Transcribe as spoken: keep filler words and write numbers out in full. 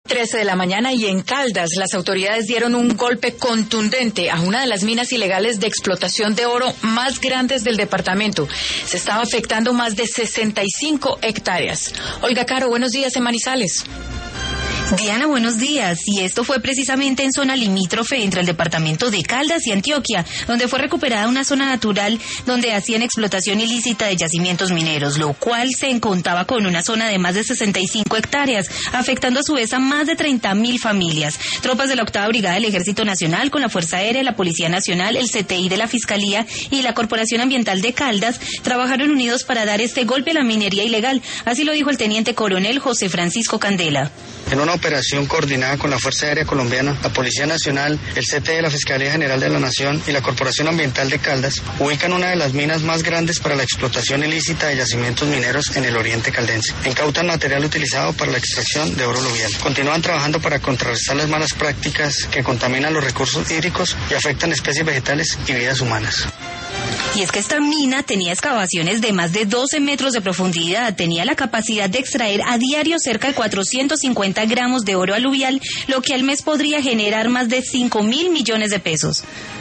trece de la mañana y en Caldas las autoridades dieron un golpe contundente a una de las minas ilegales de explotación de oro más grandes del departamento. Se estaba afectando más de sesenta y cinco hectáreas. Olga Caro, buenos días en Manizales. Diana, buenos días. Y esto fue precisamente en zona limítrofe entre el departamento de Caldas y Antioquia, donde fue recuperada una zona natural donde hacían explotación ilícita de yacimientos mineros, lo cual se contaba con una zona de más de sesenta y cinco hectáreas, afectando a su vez a más de treinta mil familias. Tropas de la octava Brigada del Ejército Nacional con la Fuerza Aérea, la Policía Nacional, el C T I de la Fiscalía y la Corporación Ambiental de Caldas trabajaron unidos para dar este golpe a la minería ilegal. Así lo dijo el teniente coronel José Francisco Candela. En una operación coordinada con la Fuerza Aérea Colombiana, la Policía Nacional, el C T I de la Fiscalía General de la Nación y la Corporación Ambiental de Caldas ubican una de las minas más grandes para la explotación ilícita de yacimientos mineros en el oriente caldense. Incautan material utilizado para la extracción de oro aluvial. Continúan trabajando para contrarrestar las malas prácticas que contaminan los recursos hídricos y afectan especies vegetales y vidas humanas. Y es que esta mina tenía excavaciones de más de doce metros de profundidad, tenía la capacidad de extraer a diario cerca de cuatrocientos cincuenta gramos de oro aluvial, lo que al mes podría generar más de cinco mil millones de pesos.